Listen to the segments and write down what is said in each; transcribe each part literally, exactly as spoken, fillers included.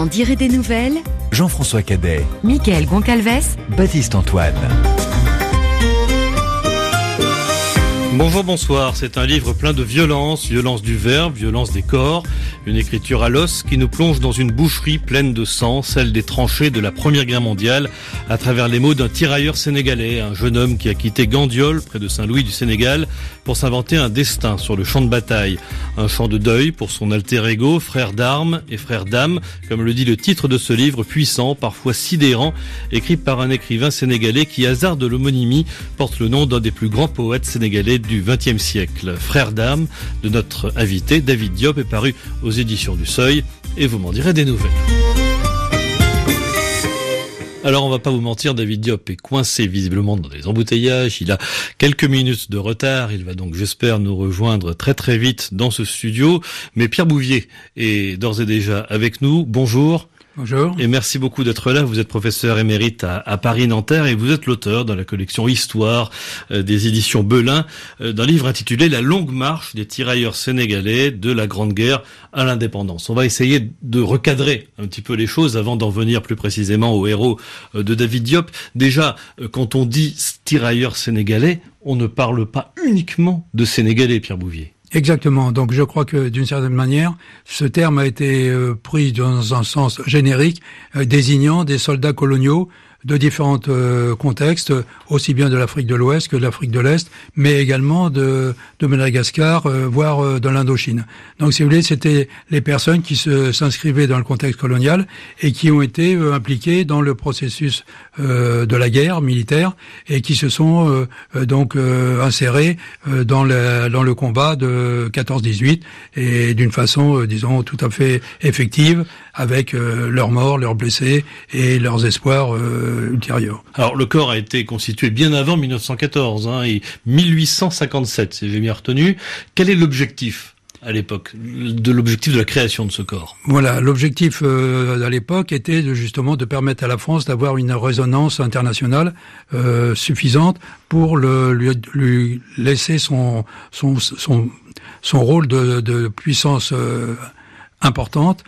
m'en dirai des nouvelles. Jean-François Cadet, Mickaël Goncalves, Baptiste Antoine. Bonjour, bonsoir. C'est un livre plein de violence, violence du verbe, violence des corps, une écriture à l'os qui nous plonge dans une boucherie pleine de sang, celle des tranchées de la Première Guerre mondiale, à travers les mots d'un tirailleur sénégalais, un jeune homme qui a quitté Gandiol, près de Saint-Louis du Sénégal, pour s'inventer un destin sur le champ de bataille. Un chant de deuil pour son alter ego, frère d'armes et frère d'âme, comme le dit le titre de ce livre puissant, parfois sidérant, écrit par un écrivain sénégalais qui, hasard de l'homonymie, porte le nom d'un des plus grands poètes sénégalais du vingtième siècle. Frère d'âme de notre invité David Diop est paru aux éditions du Seuil et vous m'en direz des nouvelles. Alors on va pas vous mentir, David Diop est coincé visiblement dans des embouteillages, il a quelques minutes de retard, il va donc j'espère nous rejoindre très très vite dans ce studio, mais Pierre Bouvier est d'ores et déjà avec nous. Bonjour. Bonjour. Et merci beaucoup d'être là. Vous êtes professeur émérite à, à Paris-Nanterre et vous êtes l'auteur dans la collection Histoire euh, des éditions Belin euh, d'un livre intitulé La longue marche des tirailleurs sénégalais de la Grande Guerre à l'indépendance. On va essayer de recadrer un petit peu les choses avant d'en venir plus précisément au héros euh, de David Diop. Déjà, euh, quand on dit tirailleurs sénégalais, on ne parle pas uniquement de Sénégalais, Pierre Bouvier. Exactement. Donc je crois que d'une certaine manière, ce terme a été euh, pris dans un sens générique, euh, désignant des soldats coloniaux de différents euh, contextes, aussi bien de l'Afrique de l'Ouest que de l'Afrique de l'Est, mais également de, de Madagascar, euh, voire euh, de l'Indochine. Donc si vous voulez, c'était les personnes qui se, s'inscrivaient dans le contexte colonial et qui ont été euh, impliquées dans le processus euh, de la guerre militaire et qui se sont euh, euh, donc euh, insérés euh, dans, le, dans le combat de quatorze dix-huit et d'une façon, euh, disons, tout à fait effective, avec euh, leurs morts, leurs blessés et leurs espoirs euh, ultérieurs. Alors le corps a été constitué bien avant mille neuf cent quatorze, hein, et mille huit cent cinquante-sept, si j'ai bien retenu. Quel est l'objectif à l'époque, de l'objectif de la création de ce corps? Voilà, l'objectif euh, à l'époque était de, justement de permettre à la France d'avoir une résonance internationale euh, suffisante pour le, lui, lui laisser son son son son rôle de, de puissance euh, importante.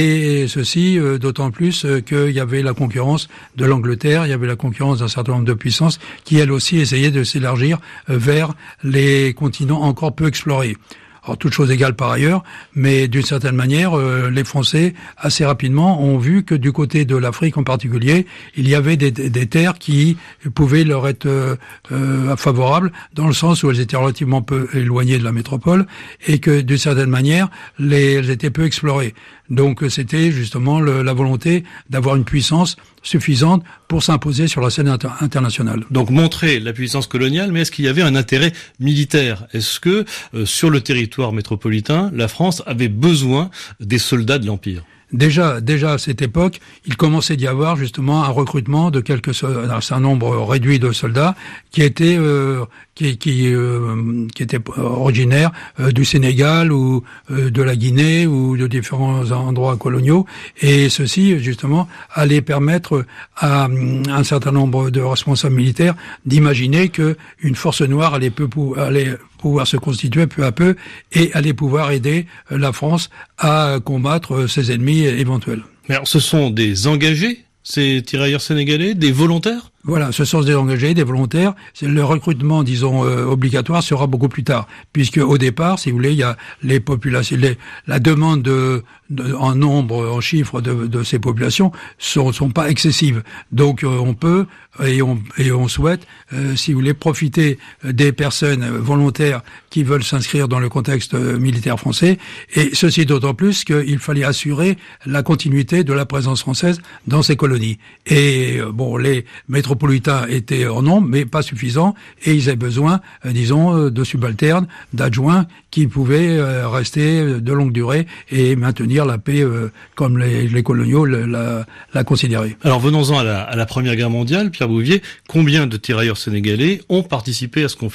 Et ceci euh, d'autant plus euh, qu'il y avait la concurrence de l'Angleterre, il y avait la concurrence d'un certain nombre de puissances qui, elles aussi, essayaient de s'élargir euh, vers les continents encore peu explorés. Alors, toutes choses égales par ailleurs, mais d'une certaine manière, euh, les Français, assez rapidement, ont vu que du côté de l'Afrique en particulier, il y avait des, des terres qui pouvaient leur être euh, euh, favorables, dans le sens où elles étaient relativement peu éloignées de la métropole, et que d'une certaine manière, les, elles étaient peu explorées. Donc c'était justement le, la volonté d'avoir une puissance suffisante pour s'imposer sur la scène inter- internationale. Donc montrer la puissance coloniale, mais est-ce qu'il y avait un intérêt militaire? Est-ce que euh, sur le territoire métropolitain, la France avait besoin des soldats de l'Empire? Déjà, déjà à cette époque, il commençait d'y avoir justement un recrutement de quelques un certain nombre réduit de soldats qui étaient euh, qui qui euh, qui étaient originaires euh, du Sénégal ou euh, de la Guinée ou de différents endroits coloniaux, et ceci justement allait permettre à, à un certain nombre de responsables militaires d'imaginer que une force noire allait peu allait pouvoir se constituer peu à peu et allait pouvoir aider la France à combattre ses ennemis éventuels. Mais alors, ce sont des engagés, ces tirailleurs sénégalais, des volontaires? Voilà, ce sont des engagés, des volontaires. Le recrutement, disons, euh, obligatoire sera beaucoup plus tard, puisque au départ, si vous voulez, il y a les populations, les, la demande de, de, en nombre, en chiffres de, de ces populations sont, sont pas excessives. Donc, euh, on peut et on et on souhaite, euh, si vous voulez, profiter des personnes volontaires qui veulent s'inscrire dans le contexte militaire français. Et ceci d'autant plus qu'il fallait assurer la continuité de la présence française dans ces colonies. Et euh, bon, les métropolitains étaient en nombre, mais pas suffisants, et ils avaient besoin, euh, disons, de subalternes, d'adjoints qui pouvaient euh, rester de longue durée et maintenir la paix euh, comme les, les coloniaux la, la considéraient. Alors venons-en à la, à la Première Guerre mondiale, Pierre Bouvier. Combien de tirailleurs sénégalais ont participé à ce conflit?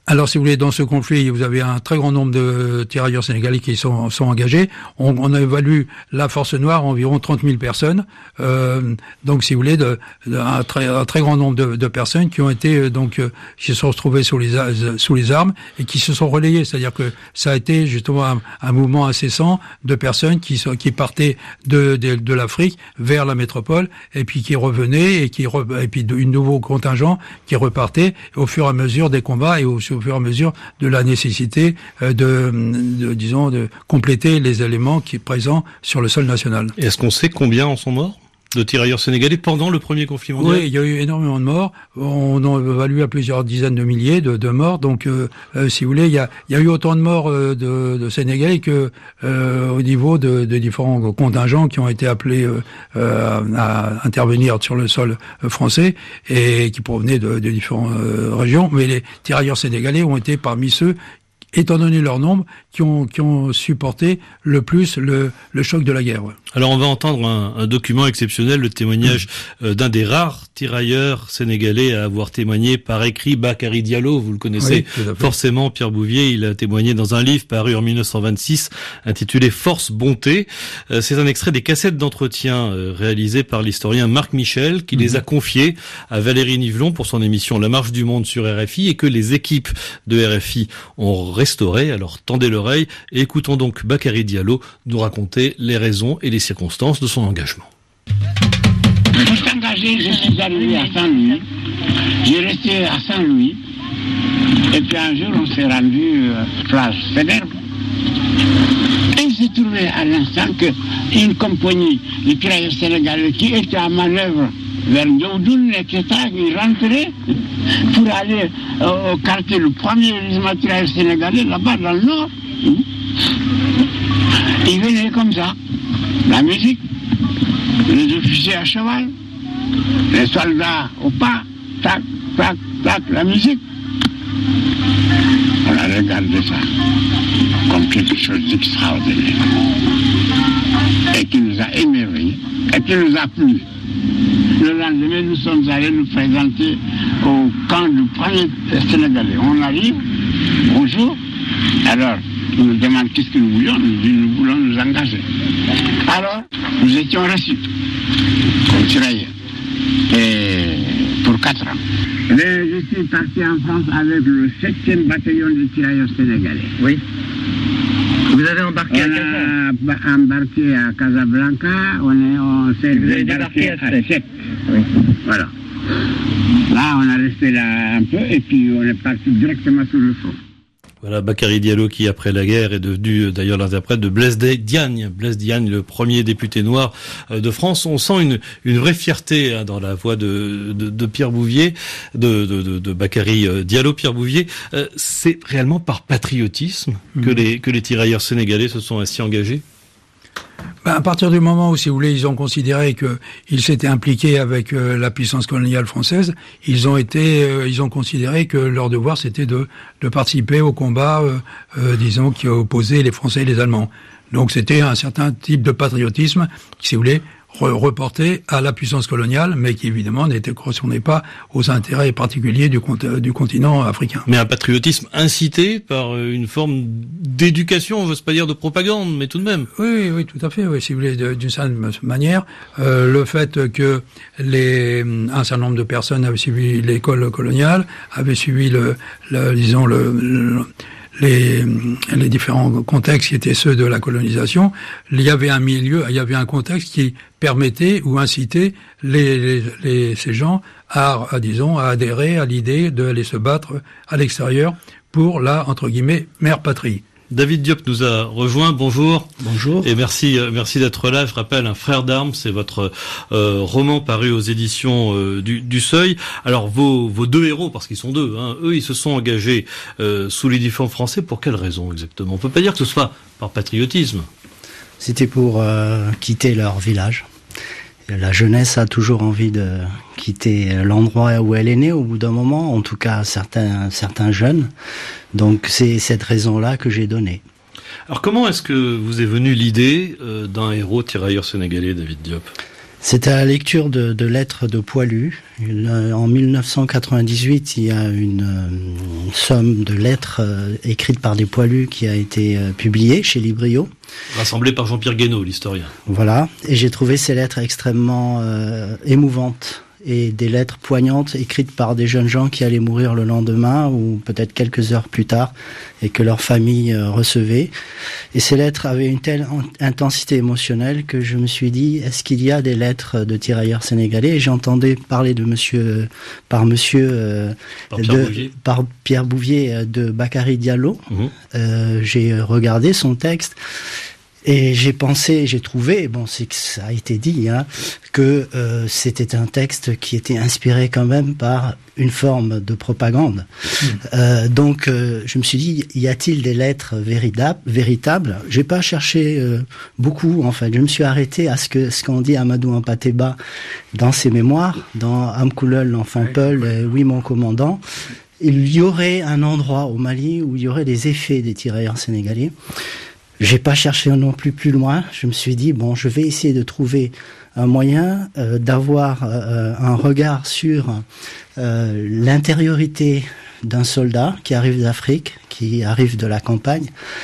Alors, si vous voulez, dans ce conflit, vous avez un très grand nombre de tirailleurs sénégalais qui sont, sont engagés. On, on a évalué la force noire à environ trente mille personnes. Euh, donc, si vous voulez, de, de, un, très, un très grand nombre de, de personnes qui ont été donc euh, qui se sont retrouvées sous les sous les armes et qui se sont relayées. C'est-à-dire que ça a été justement un, un mouvement incessant de personnes qui sont qui partaient de de, de l'Afrique vers la métropole et puis qui revenaient et qui re, et puis de, un nouveau contingent qui repartait au fur et à mesure des combats et au au fur et à mesure de la nécessité de, de, disons, de compléter les éléments qui sont présents sur le sol national. Et est-ce qu'on sait combien en sont morts de tirailleurs sénégalais pendant le premier conflit mondial? Oui, il y a eu énormément de morts. On en évalue à plusieurs dizaines de milliers de, de morts. Donc, euh, euh, si vous voulez, il y a, il y a eu autant de morts euh, de, de Sénégalais que euh, au niveau de, de différents contingents qui ont été appelés euh, euh, à intervenir sur le sol français et qui provenaient de, de différentes euh, régions. Mais les tirailleurs sénégalais ont été parmi ceux, étant donné leur nombre, qui ont qui ont supporté le plus le, le choc de la guerre. Ouais. Alors on va entendre un, un document exceptionnel, le témoignage mmh. euh, d'un des rares tirailleurs sénégalais à avoir témoigné par écrit, Bakary Diallo, vous le connaissez oui, forcément, Pierre Bouvier, il a témoigné dans un livre paru en mille neuf cent vingt-six intitulé Force Bonté. Euh, c'est un extrait des cassettes d'entretien euh, réalisées par l'historien Marc Michel qui mmh. les a confiées à Valérie Nivelon pour son émission La Marche du Monde sur R F I et que les équipes de R F I ont restauré. Alors tendez l'oreille et écoutons donc Bakary Diallo nous raconter les raisons et les circonstances de son engagement. Pour s'engager, je suis arrivé à Saint-Louis. J'ai resté à Saint-Louis. Et puis un jour, on s'est rendu euh, place Faidherbe. Et il s'est trouvé à l'instant qu'une compagnie de tirailleurs sénégalais qui était en manœuvre vers Ndioudjoun, et cetera, qui rentrait pour aller euh, au quartier, le premier régiment de tirailleurs sénégalais, là-bas dans le nord. Il venait comme ça. La musique, les officiers à cheval, les soldats au pas, tac, tac, tac, la musique. On a regardé ça comme quelque chose d'extraordinaire et qui nous a émerveillés et qui nous a plu. Le lendemain, nous sommes allés nous présenter au camp du premier Sénégalais. On arrive, bonjour, alors ils nous demandent qu'est-ce que nous voulions, nous disons nous voulons nous engager. Alors, nous étions reçus comme tirailleurs, et pour quatre ans. Mais je suis parti en France avec le septième bataillon de tirailleurs sénégalais. Oui. Vous avez embarqué on à Casablanca. On a embarqué à Casablanca, on, est, on s'est débarqué, débarqué à Sète. Oui. Voilà. Là, on a resté là un peu et puis on est parti directement sur le front. Voilà, Bakary Diallo qui, après la guerre, est devenu d'ailleurs l'interprète de Blaise Diagne. Blaise Diagne, le premier député noir de France. On sent une, une vraie fierté hein, dans la voix de, de, de Pierre Bouvier, de, de, de, de Bakary Diallo, Pierre Bouvier. Euh, c'est réellement par patriotisme mmh. que les, que les tirailleurs sénégalais se sont ainsi engagés? Ben, à partir du moment où, si vous voulez, ils ont considéré qu'ils s'étaient impliqués avec euh, la puissance coloniale française, ils ont été, euh, ils ont considéré que leur devoir c'était de, de participer au combat, euh, euh, disons, qui opposait les Français et les Allemands. Donc c'était un certain type de patriotisme, si vous voulez, re- reporté à la puissance coloniale, mais qui évidemment n'était correspondait pas aux intérêts particuliers du, cont- du continent africain. Mais un patriotisme incité par une forme d'éducation, on veut pas dire de propagande, mais tout de même. Oui, oui, tout à fait. Oui, si vous voulez, d'une certaine manière, euh, le fait que les un certain nombre de personnes avaient suivi l'école coloniale, avaient suivi le, le disons le, le les, les différents contextes qui étaient ceux de la colonisation, il y avait un milieu, il y avait un contexte qui permettait ou incitait les, les, les, ces gens à, à, disons, à adhérer à l'idée d'aller se battre à l'extérieur pour la, entre guillemets, mère patrie. David Diop nous a rejoint. Bonjour. Bonjour. Et merci, merci d'être là. Je rappelle, Un frère d'armes, c'est votre euh, roman paru aux éditions euh, du, du Seuil. Alors vos, vos deux héros, parce qu'ils sont deux, hein, eux, ils se sont engagés euh, sous l'uniforme français. Pour quelles raisons exactement? On peut pas dire que ce soit par patriotisme. C'était pour euh, quitter leur village. La jeunesse a toujours envie de quitter l'endroit où elle est née au bout d'un moment, en tout cas certains certains jeunes. Donc c'est cette raison-là que j'ai donnée. Alors comment est-ce que vous est venue l'idée euh, d'un héros tirailleur sénégalais, David Diop? C'était à la lecture de, de lettres de Poilu. En mille neuf cent quatre-vingt-dix-huit, il y a une, une somme de lettres euh, écrites par des Poilus qui a été euh, publiée chez Librio. Rassemblée par Jean-Pierre Guénaud, l'historien. Voilà, et j'ai trouvé ces lettres extrêmement euh, émouvantes. Et des lettres poignantes écrites par des jeunes gens qui allaient mourir le lendemain ou peut-être quelques heures plus tard et que leur famille euh, recevait. Et ces lettres avaient une telle intensité émotionnelle que je me suis dit, est-ce qu'il y a des lettres de tirailleurs sénégalais? Et j'entendais parler de monsieur, par monsieur, euh, par, Pierre de, par Pierre Bouvier de Bakary Diallo. Mmh. Euh, j'ai regardé son texte. Et j'ai pensé, j'ai trouvé, bon, c'est que ça a été dit, hein, que euh, c'était un texte qui était inspiré quand même par une forme de propagande. Mmh. Euh, donc, euh, je me suis dit, y a-t-il des lettres véritables, véritables? J'ai pas cherché euh, beaucoup, en fait. Je me suis arrêté à ce que ce qu'en dit Amadou Hampâté-Bâ dans ses mémoires, dans Amkoulol, l'enfant Peul, et Oui, mon commandant. Il y aurait un endroit au Mali où il y aurait des effets des tirailleurs sénégalais. J'ai pas cherché non plus plus loin. Je me suis dit, bon, je vais essayer de trouver un moyen euh, d'avoir euh, un regard sur euh, l'intériorité d'un soldat qui arrive d'Afrique, qui arrive de la campagne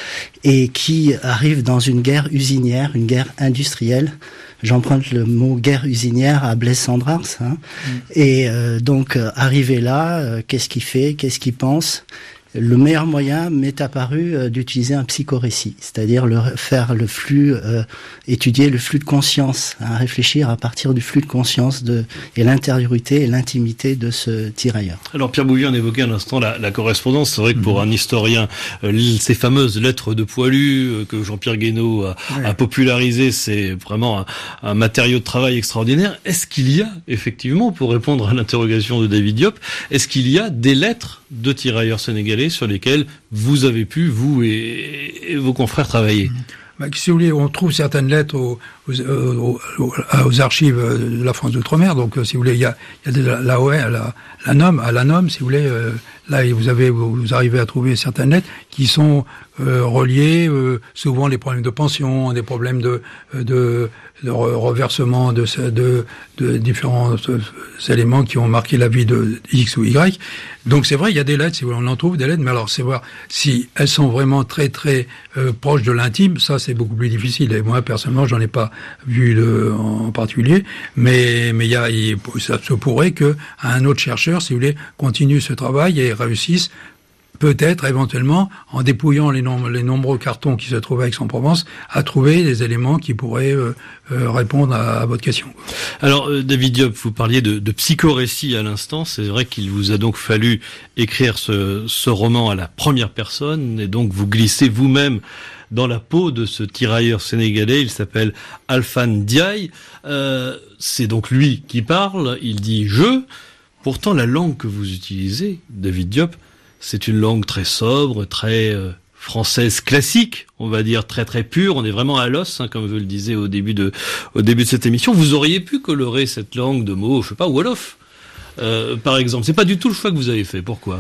et qui arrive dans une guerre usinière, une guerre industrielle. J'emprunte le mot guerre usinière à Blaise Cendrars. Hein. Mmh. Et euh, donc, euh, arrivé là, euh, qu'est-ce qu'il fait, qu'est-ce qu'il pense? Le meilleur moyen m'est apparu euh, d'utiliser un psychorécit, c'est-à-dire le, faire le flux, euh, étudier le flux de conscience, hein, réfléchir à partir du flux de conscience de, et l'intériorité et l'intimité de ce tirailleur. Alors Pierre Bouvier en évoquait un instant la, la correspondance. C'est vrai que pour mmh. un historien, euh, ces fameuses lettres de Poilu euh, que Jean-Pierre Guénaud a, ouais. a popularisées, c'est vraiment un, un matériau de travail extraordinaire. Est-ce qu'il y a, effectivement, pour répondre à l'interrogation de David Diop, est-ce qu'il y a des lettres de tirailleurs sénégalais sur lesquels vous avez pu, vous et, et vos confrères, travailler? Bah, si vous voulez, on trouve certaines lettres aux, aux, aux, aux archives de la France d'outre-mer. Donc, si vous voulez, il y a, il y a de la, la, ouais, la, la N O M, à la N O M, si vous voulez, euh, là, vous avez, vous arrivez à trouver certaines lettres qui sont euh, reliées, euh, souvent les problèmes de pension, des problèmes de, de, de reversement de, de, de différents éléments qui ont marqué la vie de X ou Y. Donc c'est vrai, il y a des lettres, si vous voulez, on en trouve des lettres, mais alors c'est voir si elles sont vraiment très très euh, proches de l'intime, ça c'est beaucoup plus difficile. Et moi personnellement, j'en ai pas vu de, en particulier, mais mais il y a, il, ça se pourrait que un autre chercheur, si vous voulez, continue ce travail et réussisse peut-être, éventuellement, en dépouillant les, nom- les nombreux cartons qui se trouvent à Aix-en-Provence, à trouver des éléments qui pourraient euh, euh, répondre à, à votre question. Alors, euh, David Diop, vous parliez de, de psychorécit à l'instant. C'est vrai qu'il vous a donc fallu écrire ce, ce roman à la première personne, et donc vous glissez vous-même dans la peau de ce tirailleur sénégalais. Il s'appelle Alphane Diaye. Euh, c'est donc lui qui parle. Il dit « je ». Pourtant, la langue que vous utilisez, David Diop, c'est une langue très sobre, très euh, française classique, on va dire très très pure. On est vraiment à l'os, hein, comme je le disais au début de au début de cette émission. Vous auriez pu colorer cette langue de mots, je sais pas, wolof, euh, par exemple. C'est pas du tout le choix que vous avez fait. Pourquoi?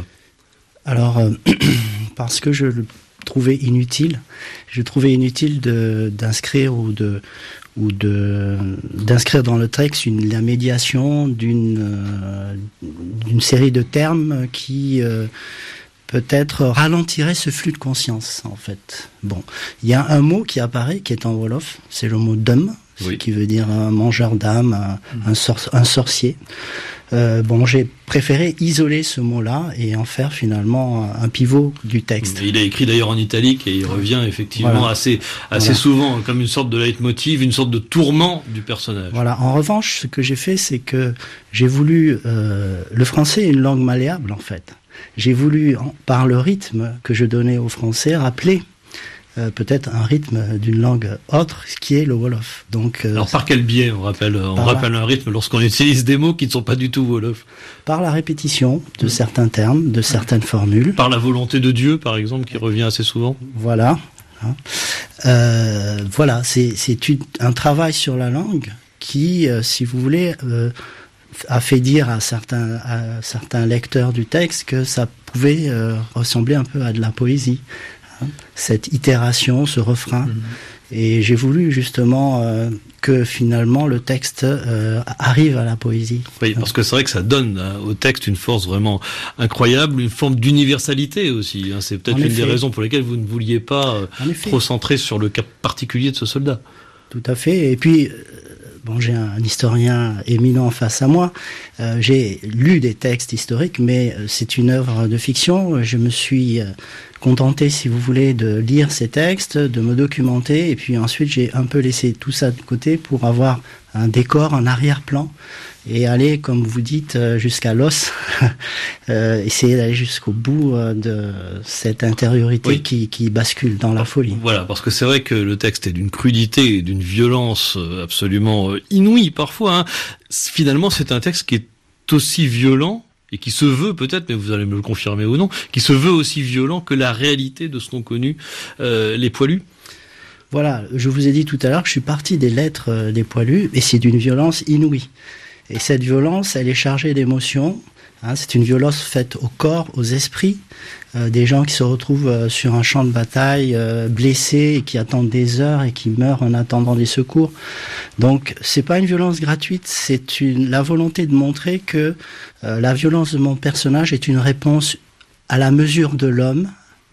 Alors euh, parce que je le trouvais inutile. Je trouvais inutile de d'inscrire ou de ou de d'inscrire dans le texte une, la médiation d'une euh, d'une série de termes qui euh, peut-être ralentirait ce flux de conscience, en fait. Bon, il y a un mot qui apparaît, qui est en wolof, c'est le mot dum, oui. qui veut dire un mangeur d'âme, un, mmh. un, sor- un sorcier. Euh, bon, j'ai préféré isoler ce mot-là et en faire finalement un pivot du texte. Il est écrit d'ailleurs en italique et il revient effectivement voilà. assez, assez voilà. souvent comme une sorte de leitmotiv, une sorte de tourment du personnage. Voilà. En revanche, ce que j'ai fait, c'est que j'ai voulu... Euh, le français est une langue malléable, en fait. J'ai voulu, par le rythme que je donnais au français, rappeler Euh, peut-être un rythme d'une langue autre, ce qui est le wolof. Donc, euh, alors par quel biais on rappelle, on rappelle la... un rythme lorsqu'on utilise des mots qui ne sont pas du tout wolof? Par la répétition de mmh. certains termes, de certaines formules. Par la volonté de Dieu, par exemple, qui revient assez souvent. Voilà. Hein. Euh, voilà, c'est, c'est une, un travail sur la langue qui, euh, si vous voulez, euh, a fait dire à certains, à certains lecteurs du texte que ça pouvait euh, ressembler un peu à de la poésie. Cette itération, ce refrain, mmh. Et j'ai voulu justement euh, que finalement le texte euh, arrive à la poésie. Oui, parce que c'est vrai que ça donne hein, au texte une force vraiment incroyable, une forme d'universalité aussi. Hein. C'est peut-être en une effet. des raisons pour lesquelles vous ne vouliez pas euh, trop centrer sur le cas particulier de ce soldat. Tout à fait. Et puis, bon, j'ai un historien éminent face à moi. Euh, j'ai lu des textes historiques, mais c'est une œuvre de fiction. Je me suis contenté, si vous voulez, de lire ces textes, de me documenter, et puis ensuite j'ai un peu laissé tout ça de côté pour avoir un décor en arrière-plan et aller, comme vous dites, jusqu'à l'os, euh, essayer d'aller jusqu'au bout de cette intériorité oui. qui, qui bascule dans la folie. Voilà, parce que c'est vrai que le texte est d'une crudité et d'une violence absolument inouïe parfois. Hein. Finalement, c'est un texte qui est aussi violent et qui se veut peut-être, mais vous allez me le confirmer ou non, qui se veut aussi violent que la réalité de ce qu'ont connu euh, les poilus. Voilà, je vous ai dit tout à l'heure que je suis parti des lettres euh, des poilus, et c'est d'une violence inouïe. Et cette violence, elle est chargée d'émotions. Hein, c'est une violence faite au corps, aux esprits, euh, des gens qui se retrouvent euh, sur un champ de bataille, euh, blessés, et qui attendent des heures et qui meurent en attendant des secours. Donc, c'est pas une violence gratuite, c'est une la volonté de montrer que euh, la violence de mon personnage est une réponse à la mesure de l'homme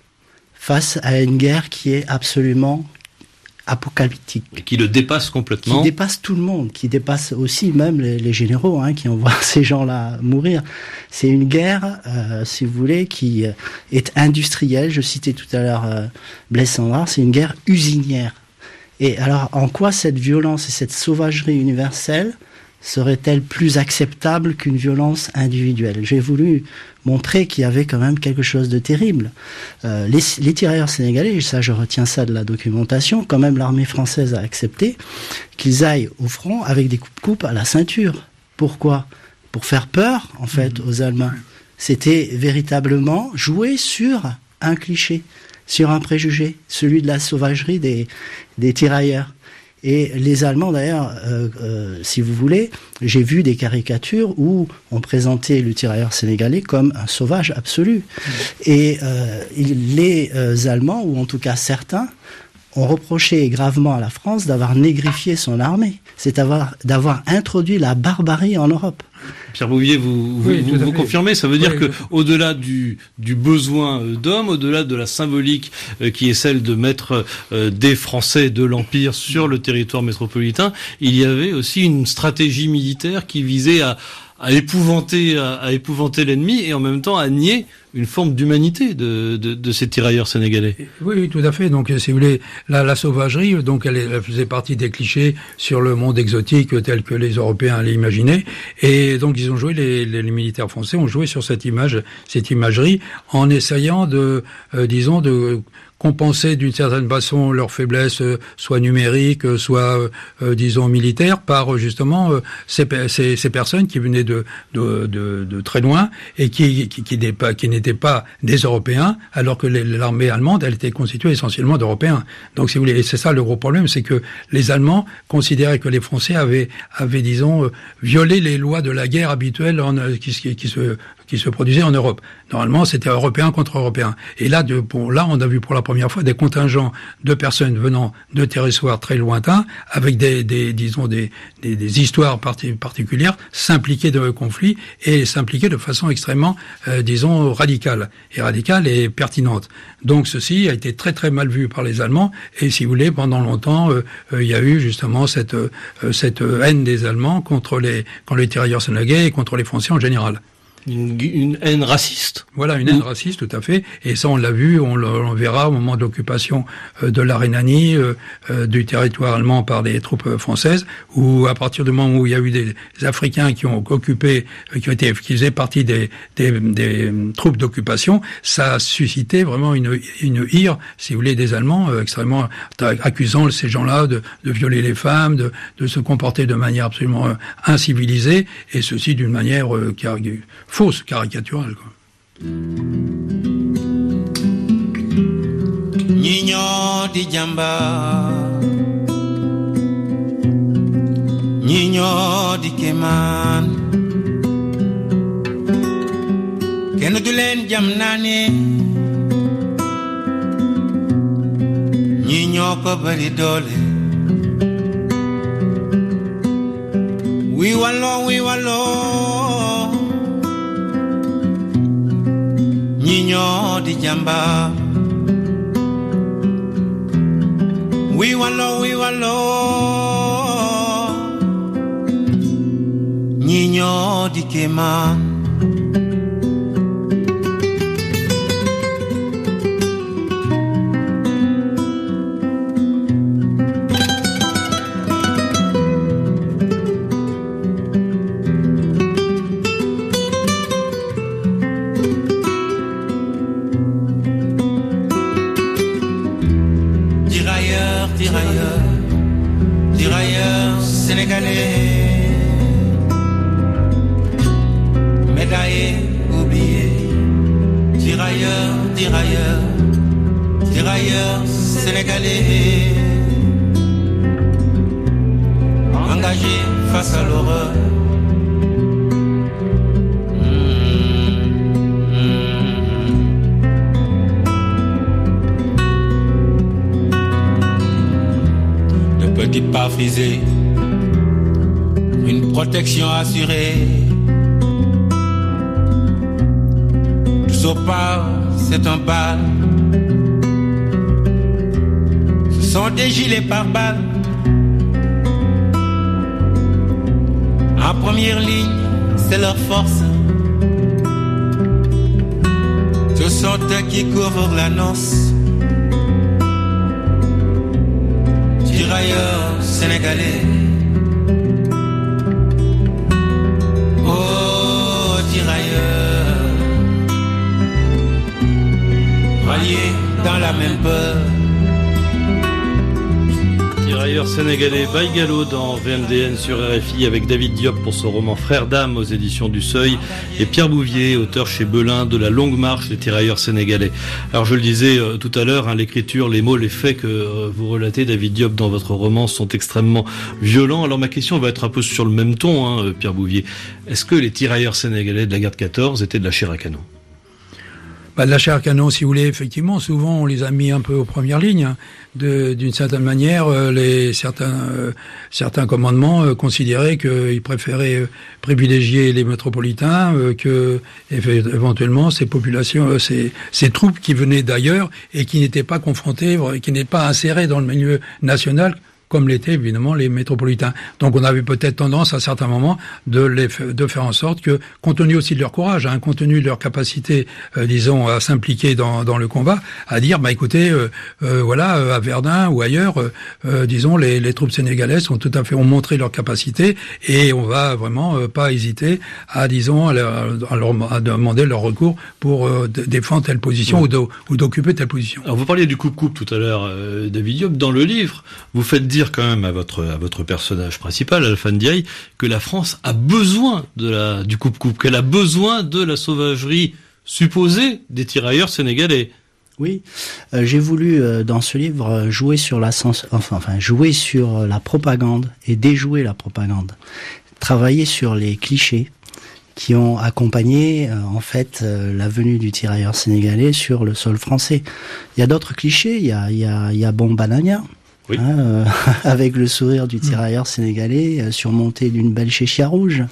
face à une guerre qui est absolument apocalyptique. Et qui le dépasse complètement. Qui dépasse tout le monde, qui dépasse aussi même les, les généraux hein, qui envoient ces gens-là mourir. C'est une guerre, euh, si vous voulez, qui est industrielle. Je citais tout à l'heure euh, Blaise Cendrars, c'est une guerre usinière. Et alors, en quoi cette violence et cette sauvagerie universelle serait-elle plus acceptable qu'une violence individuelle ? J'ai voulu montrer qu'il y avait quand même quelque chose de terrible. Euh, les, les tirailleurs sénégalais, ça je retiens ça de la documentation, quand même l'armée française a accepté qu'ils aillent au front avec des coupes-coupes à la ceinture. Pourquoi ? Pour faire peur, en fait, mmh. aux Allemands. C'était véritablement jouer sur un cliché, sur un préjugé, celui de la sauvagerie des, des tirailleurs. Et les Allemands, d'ailleurs, euh, euh, si vous voulez, j'ai vu des caricatures où on présentait le tirailleur sénégalais comme un sauvage absolu. Mmh. Et euh, les euh, Allemands, ou en tout cas certains, ont reproché gravement à la France d'avoir négrifié son armée, c'est d'avoir, d'avoir introduit la barbarie en Europe. Pierre Bouvier, vous, vous, oui, vous, vous confirmez, ça veut dire oui, que, oui. au-delà du, du besoin d'hommes, au-delà de la symbolique euh, qui est celle de mettre euh, des Français de l'Empire sur le territoire métropolitain, il y avait aussi une stratégie militaire qui visait à, à épouvanter, à, à épouvanter l'ennemi et en même temps à nier une forme d'humanité de, de, de ces tirailleurs sénégalais. Oui, oui, tout à fait. Donc, si vous voulez, la, la sauvagerie, donc, elle, elle faisait partie des clichés sur le monde exotique tel que les Européens l'imaginaient. Et donc, ils ont joué, les, les, les militaires français ont joué sur cette image, cette imagerie, en essayant de, euh, disons, de compenser d'une certaine façon leurs faiblesses, euh, soit numériques, euh, soit, euh, euh, disons, militaires, par justement euh, ces, ces, ces personnes qui venaient de, de, de, de très loin et qui, qui, qui, qui, qui n'étaient pas des Européens, alors que les, l'armée allemande, elle était constituée essentiellement d'Européens. Donc, si vous voulez, et c'est ça le gros problème, c'est que les Allemands considéraient que les Français avaient, avaient disons, euh, violé les lois de la guerre habituelle en, euh, qui, qui, qui se qui se produisait en Europe. Normalement, c'était Européen contre Européen. Et là, de, bon, là, on a vu pour la première fois des contingents de personnes venant de territoires très lointains, avec des, des disons, des, des, des histoires parti- particulières, s'impliquer dans le conflit et s'impliquer de façon extrêmement, euh, disons, radicale. Et radicale et pertinente. Donc, ceci a été très, très mal vu par les Allemands. Et si vous voulez, pendant longtemps, euh, euh, il y a eu justement cette, euh, cette haine des Allemands contre les, contre les tirailleurs sénégalais et contre les Français en général. Une, une haine raciste. Voilà, une haine mmh. raciste, tout à fait. Et ça, on l'a vu, on le on verra au moment de l'occupation euh, de la Rhénanie, euh, euh, du territoire allemand par les troupes françaises, où à partir du moment où il y a eu des, des Africains qui ont occupé, euh, qui ont été, qui faisaient partie des, des, des troupes d'occupation, ça a suscité vraiment une, une ire, si vous voulez, des Allemands euh, extrêmement accusant ces gens-là de, de violer les femmes, de, de se comporter de manière absolument euh, incivilisée, et ceci d'une manière euh, qui a fausse, caricaturale, quoi. Niño di jamba, Niño di keman, Ken du len jam nane, Niño ñoo ko bari doole wi walo wi walo ñi ñoo di jàmbaar wi walo wi walo ñi ñoo di kéemaan Tirailleurs, tirailleurs sénégalais, médaillés, oubliés, tirailleurs, tirailleurs, tirailleurs sénégalais, engagés face à l'horreur. Petit pas frisé, une protection assurée. Tout au pas, c'est un bal. Ce sont des gilets par balles. En première ligne, c'est leur force. Ce sont eux qui couvrent la noce. Tirailleurs sénégalais, oh tirailleurs, ralliés dans la même peur. Tirailleurs sénégalais, Baïgalo dans V M D N sur R F I avec David Diop pour son roman Frères d'âme aux éditions du Seuil et Pierre Bouvier, auteur chez Belin de La longue marche des tirailleurs sénégalais. Alors je le disais euh, tout à l'heure, hein, l'écriture, les mots, les faits que euh, vous relatez, David Diop, dans votre roman sont extrêmement violents. Alors ma question va être un peu sur le même ton, hein, Pierre Bouvier. Est-ce que les tirailleurs sénégalais de la guerre de quatorze étaient de la chair à canon ? Bah, de la chair à canon, si vous voulez, effectivement, souvent on les a mis un peu aux premières lignes. Hein. De, d'une certaine manière, euh, les certains euh, certains commandements euh, considéraient qu'ils préféraient euh, privilégier les métropolitains euh, que éventuellement ces populations, euh, ces, ces troupes qui venaient d'ailleurs et qui n'étaient pas confrontées, qui n'étaient pas insérées dans le milieu national, comme l'étaient évidemment les métropolitains. Donc on avait peut-être tendance à certains moments de les de faire en sorte que, compte tenu aussi de leur courage, hein, compte tenu de leur capacité, euh, disons, à s'impliquer dans dans le combat, à dire, bah écoutez, euh, euh, voilà, euh, à Verdun ou ailleurs, euh, euh, disons, les, les troupes sénégalaises ont tout à fait ont montré leur capacité et on va vraiment euh, pas hésiter à, disons, à leur, à leur à demander leur recours pour euh, défendre telle position ouais. ou, de, ou d'occuper telle position. Alors vous parliez du coupe-coupe tout à l'heure, euh, David Diop. Dans le livre, vous faites dire quand même à votre à votre personnage principal, Alphane Diaye, que la France a besoin de la du coupe-coupe, qu'elle a besoin de la sauvagerie supposée des tirailleurs sénégalais. Oui, euh, j'ai voulu euh, dans ce livre jouer sur la sens, enfin, enfin jouer sur la propagande et déjouer la propagande, travailler sur les clichés qui ont accompagné euh, en fait euh, la venue du tirailleur sénégalais sur le sol français. Il y a d'autres clichés, il y a il y a il y a Bon Banania. Oui. Hein, euh, avec le sourire du tirailleur sénégalais euh, surmonté d'une belle chéchia rouge.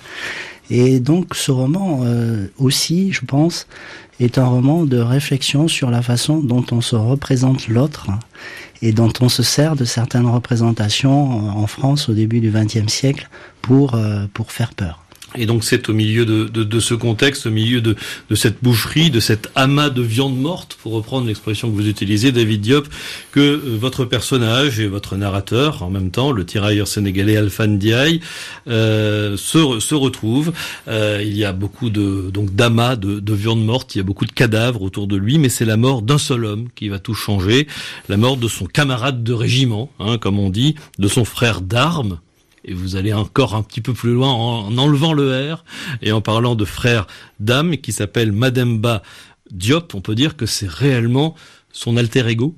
Et donc ce roman euh, aussi, je pense, est un roman de réflexion sur la façon dont on se représente l'autre et dont on se sert de certaines représentations en France au début du vingtième siècle pour euh, pour faire peur. Et donc c'est au milieu de, de, de ce contexte, au milieu de, de cette boucherie, de cet amas de viande morte, pour reprendre l'expression que vous utilisez, David Diop, que euh, votre personnage et votre narrateur, en même temps, le tirailleur sénégalais Alphane Diaye, euh, se, se retrouvent. Euh, il y a beaucoup de donc d'amas de, de viande morte, il y a beaucoup de cadavres autour de lui, mais c'est la mort d'un seul homme qui va tout changer, la mort de son camarade de régiment, hein, comme on dit, de son frère d'armes. Et vous allez encore un petit peu plus loin en enlevant le R et en parlant de frère d'âme qui s'appelle Mademba Diop. On peut dire que c'est réellement son alter ego.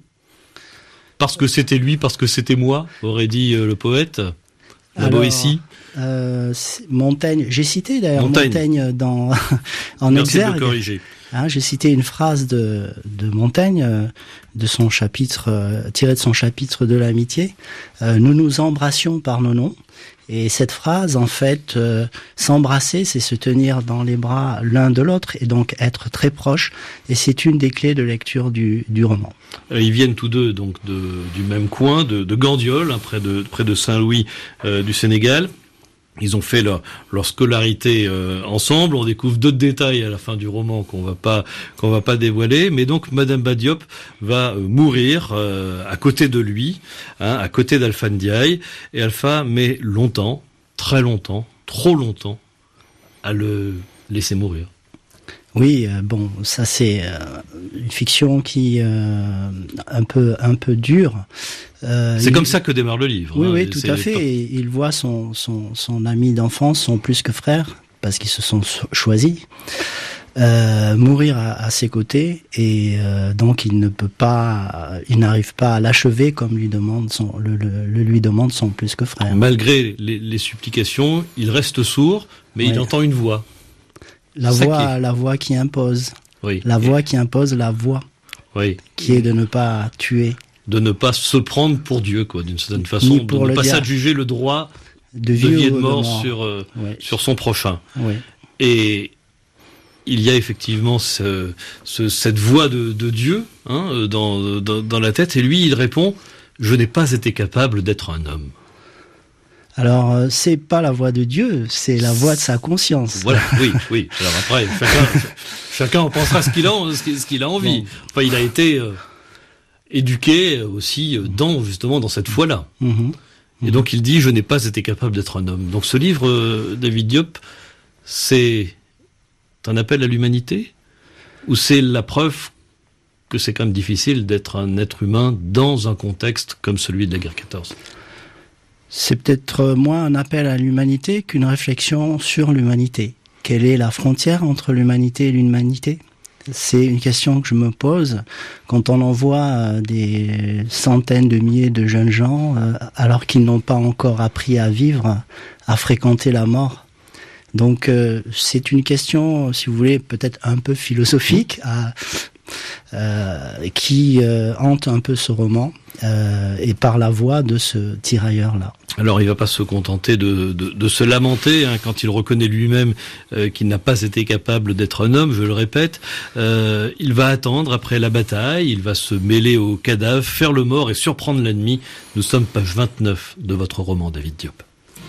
Parce que c'était lui, parce que c'était moi, aurait dit le poète, la Alors, Boétie. Euh, Montaigne, j'ai cité d'ailleurs Montaigne, Montaigne dans, en Merci exergue. de corriger. Hein, j'ai cité une phrase de, de Montaigne, euh, de son chapitre, euh, tiré de son chapitre de l'amitié. Euh, nous nous embrassions par nos noms. Et cette phrase, en fait, euh, s'embrasser, c'est se tenir dans les bras l'un de l'autre et donc être très proche. Et c'est une des clés de lecture du, du roman. Ils viennent tous deux donc de, du même coin, de, de Gandiol, hein, près de, près de Saint-Louis euh, du Sénégal. Ils ont fait leur, leur scolarité euh, ensemble. On découvre d'autres détails à la fin du roman qu'on va pas qu'on va pas dévoiler. Mais donc Madame Badiop va euh, mourir euh, à côté de lui, hein, à côté d'Alpha Ndiaye. Et Alpha met longtemps, très longtemps, trop longtemps, à le laisser mourir. Oui, euh, bon, ça c'est euh, une fiction qui euh, un peu un peu dure. Euh, c'est il... comme ça que démarre le livre. Oui, hein, oui, tout c'est... à fait. Et il voit son son son ami d'enfance, son plus que frère, parce qu'ils se sont choisis, euh, mourir à, à ses côtés, et euh, donc il ne peut pas, il n'arrive pas à l'achever comme lui demande son le, le, le lui demande son plus que frère. Malgré les, les supplications, il reste sourd, mais oui. Il entend une voix. La voix, la voix qui impose. Oui. La voix qui impose la voix. Oui. Qui est de ne pas tuer. De ne pas se prendre pour Dieu, quoi, d'une certaine façon. De ne pas s'adjuger le droit de vie, de vie et de mort, de mort. Sur, euh, oui. sur son prochain. Oui. Et il y a effectivement ce, ce, cette voix de, de Dieu, hein, dans, dans, dans la tête. Et lui, il répond, je n'ai pas été capable d'être un homme. Alors, euh, c'est pas la voix de Dieu, c'est la voix de sa conscience. Voilà, oui, oui. Alors après, chacun, chacun en pensera ce qu'il a, ce qu'il a envie. Bon. Enfin, il a été euh, éduqué aussi dans, justement, dans cette foi-là. Mm-hmm. Et donc, il dit, je n'ai pas été capable d'être un homme. Donc, ce livre, euh, David Diop, c'est un appel à l'humanité? Ou c'est la preuve que c'est quand même difficile d'être un être humain dans un contexte comme celui de la guerre quatorze? C'est peut-être moins un appel à l'humanité qu'une réflexion sur l'humanité. Quelle est la frontière entre l'humanité et l'humanité? C'est une question que je me pose quand on envoie des centaines de milliers de jeunes gens alors qu'ils n'ont pas encore appris à vivre, à fréquenter la mort. Donc euh, c'est une question, si vous voulez, peut-être un peu philosophique, à, euh, qui euh, hante un peu ce roman. Euh, et par la voix de ce tirailleur-là. Alors il va pas se contenter de, de, de se lamenter hein, quand il reconnaît lui-même euh, qu'il n'a pas été capable d'être un homme, je le répète. Euh, il va attendre après la bataille, il va se mêler aux cadavres, faire le mort et surprendre l'ennemi. Nous sommes page vingt-neuf de votre roman, David Diop.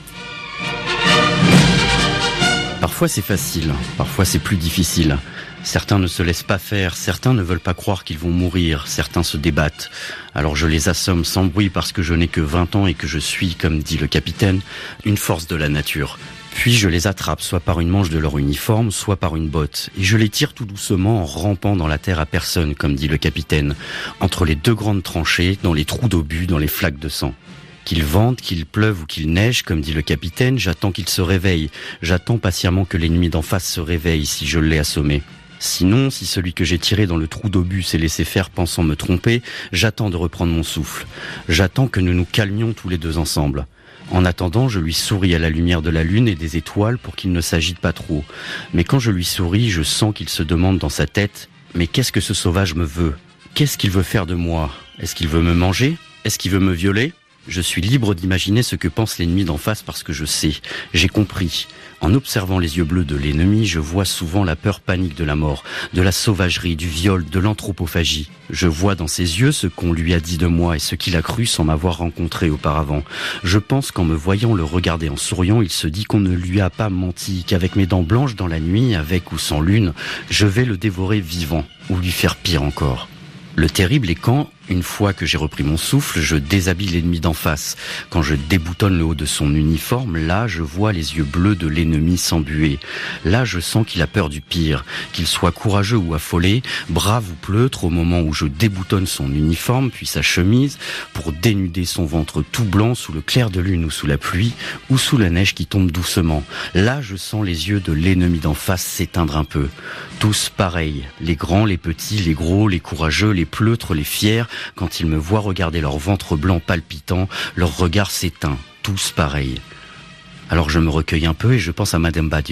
Parfois c'est facile, parfois c'est plus difficile. Certains ne se laissent pas faire, certains ne veulent pas croire qu'ils vont mourir, certains se débattent. Alors je les assomme sans bruit parce que je n'ai que vingt ans et que je suis, comme dit le capitaine, une force de la nature. Puis je les attrape, soit par une manche de leur uniforme, soit par une botte. Et je les tire tout doucement en rampant dans la terre à personne, comme dit le capitaine, entre les deux grandes tranchées, dans les trous d'obus, dans les flaques de sang. Qu'il vente, qu'il pleuve ou qu'il neige, comme dit le capitaine, j'attends qu'il se réveille. J'attends patiemment que l'ennemi d'en face se réveille si je l'ai assommé. Sinon, si celui que j'ai tiré dans le trou d'obus s'est laissé faire pensant me tromper, j'attends de reprendre mon souffle. J'attends que nous nous calmions tous les deux ensemble. En attendant, je lui souris à la lumière de la lune et des étoiles pour qu'il ne s'agite pas trop. Mais quand je lui souris, je sens qu'il se demande dans sa tête « Mais qu'est-ce que ce sauvage me veut ? Qu'est-ce qu'il veut faire de moi ? Est-ce qu'il veut me manger ? Est-ce qu'il veut me violer ? Je suis libre d'imaginer ce que pense l'ennemi d'en face parce que je sais, j'ai compris. En observant les yeux bleus de l'ennemi, je vois souvent la peur panique de la mort, de la sauvagerie, du viol, de l'anthropophagie. Je vois dans ses yeux ce qu'on lui a dit de moi et ce qu'il a cru sans m'avoir rencontré auparavant. Je pense qu'en me voyant le regarder en souriant, il se dit qu'on ne lui a pas menti, qu'avec mes dents blanches dans la nuit, avec ou sans lune, je vais le dévorer vivant, ou lui faire pire encore. Le terrible est quand, une fois que j'ai repris mon souffle, je déshabille l'ennemi d'en face. Quand je déboutonne le haut de son uniforme, là, je vois les yeux bleus de l'ennemi s'embuer. Là, je sens qu'il a peur du pire, qu'il soit courageux ou affolé, brave ou pleutre au moment où je déboutonne son uniforme, puis sa chemise, pour dénuder son ventre tout blanc sous le clair de lune ou sous la pluie, ou sous la neige qui tombe doucement. Là, je sens les yeux de l'ennemi d'en face s'éteindre un peu. Tous pareils, les grands, les petits, les gros, les courageux, les pleutres, les fiers, quand ils me voient regarder leur ventre blanc palpitant, leur regard s'éteint, tous pareils. Alors je me recueille un peu et je pense à Madame Badiop.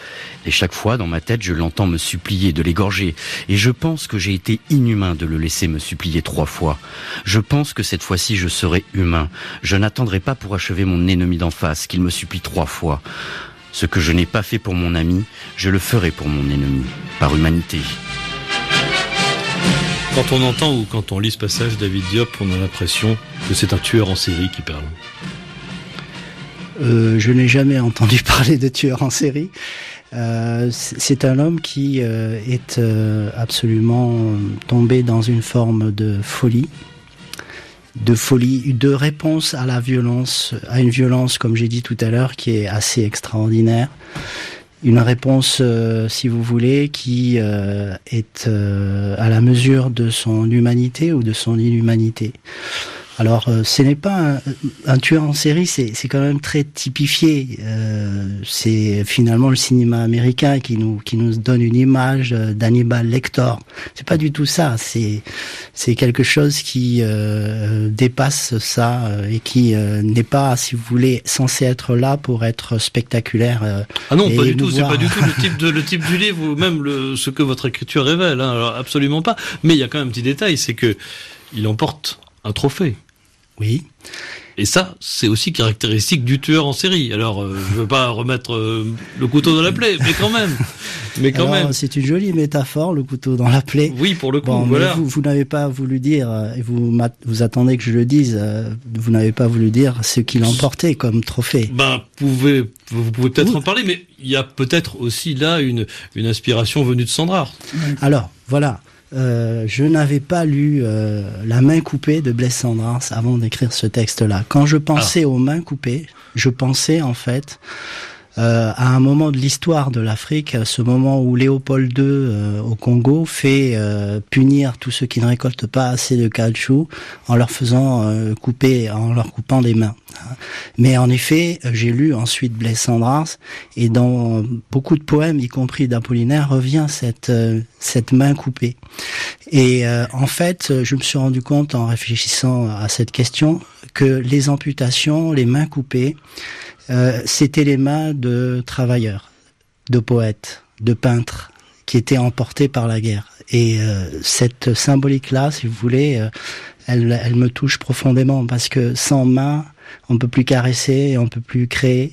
Et chaque fois, dans ma tête, je l'entends me supplier de l'égorger. Et je pense que j'ai été inhumain de le laisser me supplier trois fois. Je pense que cette fois-ci, je serai humain. Je n'attendrai pas pour achever mon ennemi d'en face, qu'il me supplie trois fois. Ce que je n'ai pas fait pour mon ami, je le ferai pour mon ennemi, par humanité. Quand on entend ou quand on lit ce passage, David Diop, on a l'impression que c'est un tueur en série qui parle. Euh, je n'ai jamais entendu parler de tueur en série. Euh, c'est un homme qui euh, est euh, absolument tombé dans une forme de folie, de folie, de réponse à la violence, à une violence, comme j'ai dit tout à l'heure, qui est assez extraordinaire. Une réponse, euh, si vous voulez, qui euh, est euh, à la mesure de son humanité ou de son inhumanité. Alors, euh, ce n'est pas un, un tueur en série, c'est, c'est quand même très typifié. Euh, c'est finalement le cinéma américain qui nous qui nous donne une image d'Hannibal Lecter. C'est pas du tout ça. C'est c'est quelque chose qui euh, dépasse ça euh, et qui euh, n'est pas, si vous voulez, censé être là pour être spectaculaire. Euh, ah non, pas du tout. voir. C'est pas du tout le type de le type du livre ou même le, ce que votre écriture révèle. Hein. Alors, absolument pas. Mais il y a quand même un petit détail, c'est que il emporte un trophée. Oui. Et ça, c'est aussi caractéristique du tueur en série. Alors, euh, je veux pas remettre euh, le couteau dans la plaie, mais quand même. Mais quand Alors, même. C'est une jolie métaphore, le couteau dans la plaie. Oui, pour le coup. Bon, voilà. Vous, vous n'avez pas voulu dire, et vous vous attendez que je le dise. Vous n'avez pas voulu dire ce qu'il emportait comme trophée. Ben, pouvez, vous pouvez peut-être oui. en parler, mais il y a peut-être aussi là une une inspiration venue de Sandrard. Alors, voilà. Euh, je n'avais pas lu euh, La main coupée de Blaise Cendrars avant d'écrire ce texte-là. Quand je pensais ah. aux mains coupées, je pensais en fait euh, à un moment de l'histoire de l'Afrique, ce moment où Léopold deux euh, au Congo fait euh, punir tous ceux qui ne récoltent pas assez de caoutchouc en leur faisant euh, couper, en leur coupant les mains. Mais en effet, j'ai lu ensuite Blaise Cendrars et dans beaucoup de poèmes, y compris d'Apollinaire, revient cette euh, cette main coupée. Et euh, en fait, je me suis rendu compte en réfléchissant à cette question que les amputations, les mains coupées, euh, c'était les mains de travailleurs, de poètes, de peintres qui étaient emportés par la guerre. Et euh, cette symbolique-là, si vous voulez, euh, elle, elle me touche profondément parce que sans main, on peut plus caresser, on peut plus créer.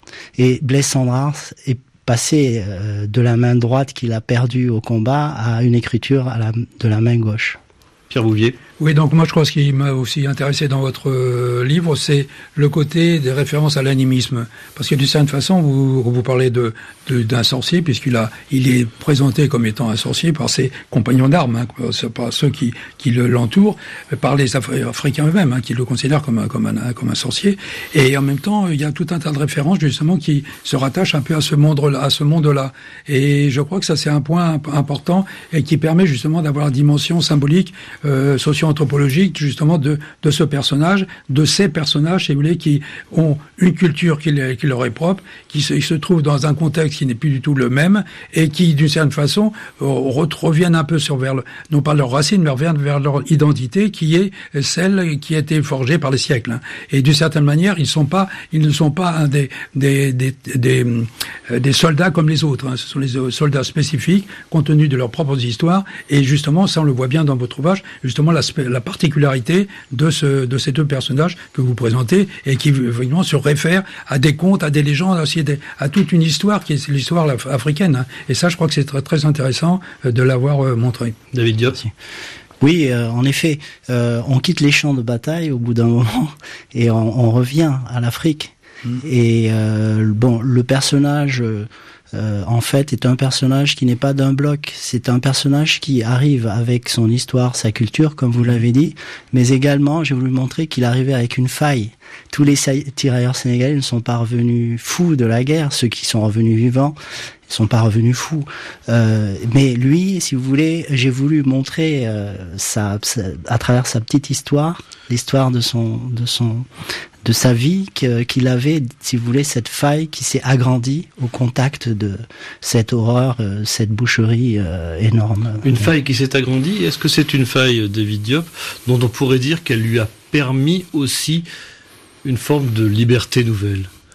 Et Blaise Cendrars est passé euh, de la main droite qu'il a perdue au combat à une écriture à la, de la main gauche. Pierre Bouvier. Oui, donc moi je crois que ce qui m'a aussi intéressé dans votre euh, livre, c'est le côté des références à l'animisme. Parce que d'une certaine façon, vous, vous parlez de, de d'un sorcier, puisqu'il a, il est présenté comme étant un sorcier par ses compagnons d'armes, hein, par ceux qui, qui le, l'entourent, par les Afri- Africains eux-mêmes, hein, qui le considèrent comme un, comme un, comme un sorcier. Et en même temps, il y a tout un tas de références justement qui se rattachent un peu à ce monde-là, à ce monde-là. Et je crois que ça c'est un point important et qui permet justement d'avoir la dimension symbolique, euh, socio-anthropologique justement de de ce personnage, de ces personnages, si vous voulez, qui ont une culture qui, les, qui leur est propre, qui se, se trouvent dans un contexte qui n'est plus du tout le même et qui, d'une certaine façon, euh, reviennent un peu sur vers le, non pas leur racine, mais reviennent vers leur identité, qui est celle qui a été forgée par les siècles. Hein. Et d'une certaine manière, ils sont pas, ils ne sont pas hein, des des des des, euh, des soldats comme les autres. Hein. Ce sont les soldats spécifiques, compte tenu de leurs propres histoires. Et justement, ça on le voit bien dans votre ouvrage, justement la, la particularité de ce de ces deux personnages que vous présentez et qui évidemment se réfèrent à des contes, à des légendes, aussi des, à toute une histoire qui est l'histoire africaine. Hein. Et ça, je crois que c'est très très intéressant de l'avoir euh, montré. David Diop. Oui, euh, en effet, euh, on quitte les champs de bataille au bout d'un moment et on, on revient à l'Afrique. Mmh. Et euh, bon, le personnage, euh, en fait, est un personnage qui n'est pas d'un bloc. C'est un personnage qui arrive avec son histoire, sa culture, comme vous l'avez dit, mais également, j'ai voulu montrer qu'il arrivait avec une faille. Tous les tirailleurs sénégalais ne sont pas revenus fous de la guerre. Ceux qui sont revenus vivants ne sont pas revenus fous. Euh, mais lui, si vous voulez, j'ai voulu montrer euh, sa, sa, à travers sa petite histoire, l'histoire de son, de son, de sa vie, que, qu'il avait, si vous voulez, cette faille qui s'est agrandie au contact de cette horreur, euh, cette boucherie euh, énorme. Une faille qui s'est agrandie. Est-ce que c'est une faille, David Diop, dont on pourrait dire qu'elle lui a permis aussi une forme de liberté nouvelle?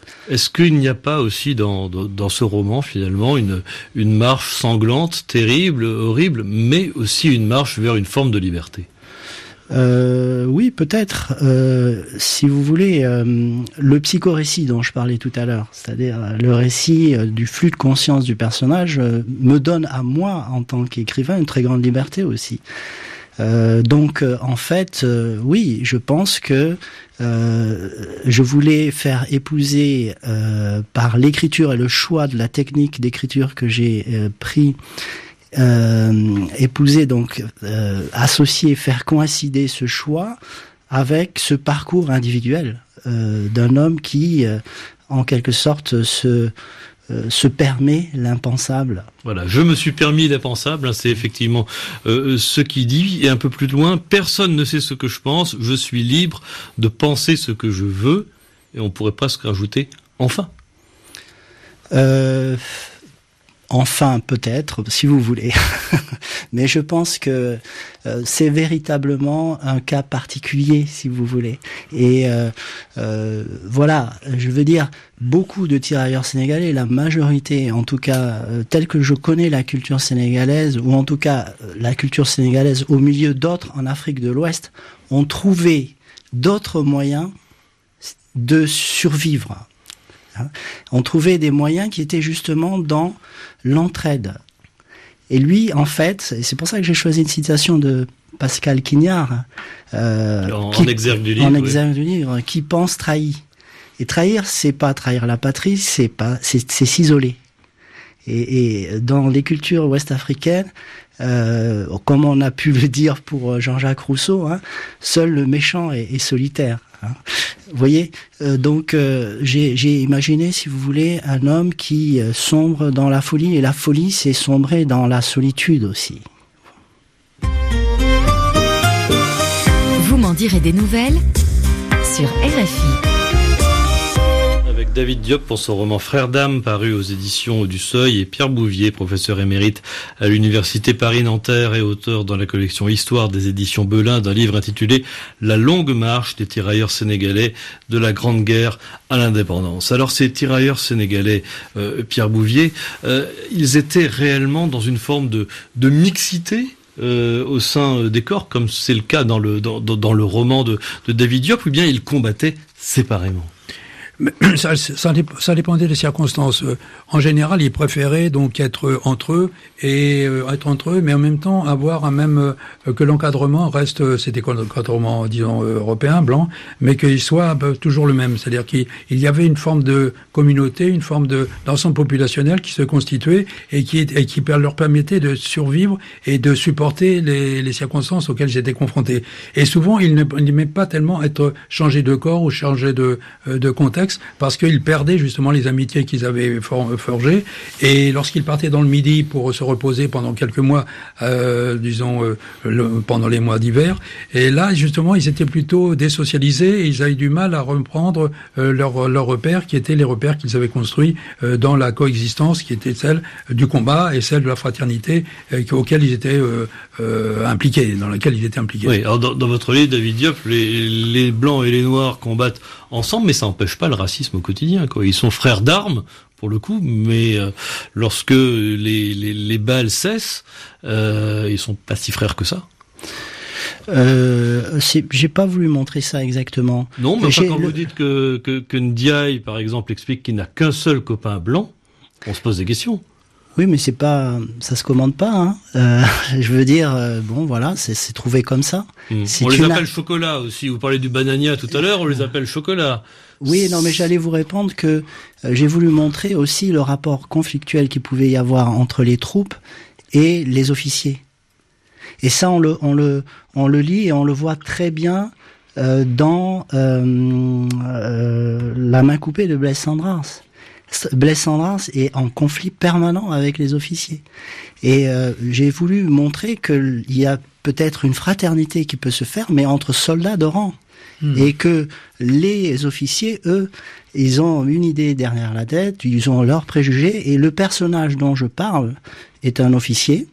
Est-ce qu'il n'y a pas aussi dans, dans, dans ce roman, finalement, une, une marche sanglante, terrible, horrible, mais aussi une marche vers une forme de liberté ? Euh, oui, peut-être. Euh, si vous voulez, euh, le psychorécit dont je parlais tout à l'heure, c'est-à-dire le récit euh, du flux de conscience du personnage, euh, me donne à moi, en tant qu'écrivain, une très grande liberté aussi. Euh, donc, euh, en fait, euh, oui, je pense que euh, je voulais faire épouser euh, par l'écriture et le choix de la technique d'écriture que j'ai euh, pris. Euh, épouser donc euh, associer, faire coïncider ce choix avec ce parcours individuel euh, d'un homme qui, euh, en quelque sorte, se euh, se permet l'impensable. Voilà, je me suis permis l'impensable, hein, c'est effectivement euh, ce qu'il dit, et un peu plus loin, personne ne sait ce que je pense, je suis libre de penser ce que je veux, et on pourrait presque rajouter enfin. Euh... Enfin, peut-être, si vous voulez. Mais je pense que euh, c'est véritablement un cas particulier, si vous voulez. Et euh, euh, voilà, je veux dire, beaucoup de tirailleurs sénégalais, la majorité, en tout cas, euh, telle que je connais la culture sénégalaise, ou en tout cas euh, la culture sénégalaise au milieu d'autres en Afrique de l'Ouest, ont trouvé d'autres moyens de survivre. On trouvait des moyens qui étaient justement dans l'entraide. Et lui, en fait, et c'est pour ça que j'ai choisi une citation de Pascal Quignard, euh, en, qui, en exergue du livre, en exergue oui. du livre, qui pense trahi. Et trahir, c'est pas trahir la patrie, c'est pas, c'est, c'est s'isoler. Et, et dans les cultures ouest-africaines, euh, comme on a pu le dire pour Jean-Jacques Rousseau, hein, seul le méchant est, est solitaire. Hein. Vous voyez, euh, donc euh, j'ai, j'ai imaginé, si vous voulez, un homme qui euh, sombre dans la folie, et la folie, c'est sombrer dans la solitude aussi. Vous m'en direz des nouvelles sur R F I. Avec David Diop pour son roman Frères d'âme, paru aux éditions du Seuil, et Pierre Bouvier, professeur émérite à l'université Paris-Nanterre et auteur dans la collection Histoire des éditions Belin d'un livre intitulé La longue marche des tirailleurs sénégalais de la Grande Guerre à l'indépendance. Alors ces tirailleurs sénégalais, euh, Pierre Bouvier, euh, ils étaient réellement dans une forme de, de mixité Euh, au sein des corps, comme c'est le cas dans le dans, dans le roman de, de David Diop, ou bien ils combattaient séparément? Mais ça, ça, ça dépendait des circonstances. En général, ils préféraient donc être entre eux et euh, être entre eux, mais en même temps avoir un même euh, que l'encadrement reste, c'était l'encadrement disons européen, blanc, mais qu'il soit euh, toujours le même. C'est-à-dire qu'il il y avait une forme de communauté, une forme de d'ensemble populationnel qui se constituait et qui et qui leur permettait de survivre et de supporter les, les circonstances auxquelles ils étaient confrontés. Et souvent, ils n'aimaient pas tellement être changés de corps ou changés de euh, de contexte, parce qu'ils perdaient justement les amitiés qu'ils avaient for- forgées, et lorsqu'ils partaient dans le Midi pour se reposer pendant quelques mois, euh, disons euh, le, pendant les mois d'hiver, et là justement ils étaient plutôt désocialisés et ils avaient du mal à reprendre euh, leurs leur repères qui étaient les repères qu'ils avaient construits euh, dans la coexistence, qui était celle du combat et celle de la fraternité euh, auquel ils étaient euh, euh, impliqués, dans laquelle ils étaient impliqués. Oui, alors dans, dans votre livre, David Diop, les, les blancs et les noirs combattent ensemble, mais ça n'empêche pas le racisme au quotidien, quoi. Ils sont frères d'armes, pour le coup, mais euh, lorsque les, les, les balles cessent, euh, ils sont pas si frères que ça. Euh, c'est, j'ai pas voulu montrer ça exactement. Non, mais enfin, quand le... vous dites que, que, que Ndiaye, par exemple, explique qu'il n'a qu'un seul copain blanc, on se pose des questions. Oui, mais c'est pas, ça se commande pas. Hein. Euh, je veux dire, euh, bon, voilà, c'est, c'est trouvé comme ça. Mmh. C'est on les une... appelle chocolat aussi. Vous parlez du banania tout à l'heure, on les appelle chocolat. Oui, non, mais j'allais vous répondre que euh, j'ai voulu montrer aussi le rapport conflictuel qu'il pouvait y avoir entre les troupes et les officiers. Et ça, on le, on le, on le lit et on le voit très bien euh, dans euh, euh, La main coupée de Blaise Cendrars. Blaise Cendrars est en conflit permanent avec les officiers. Et euh, j'ai voulu montrer qu'il y a peut-être une fraternité qui peut se faire, mais entre soldats de rang. Mmh. Et que les officiers, eux, ils ont une idée derrière la tête, ils ont leurs préjugés, et le personnage dont je parle est un officier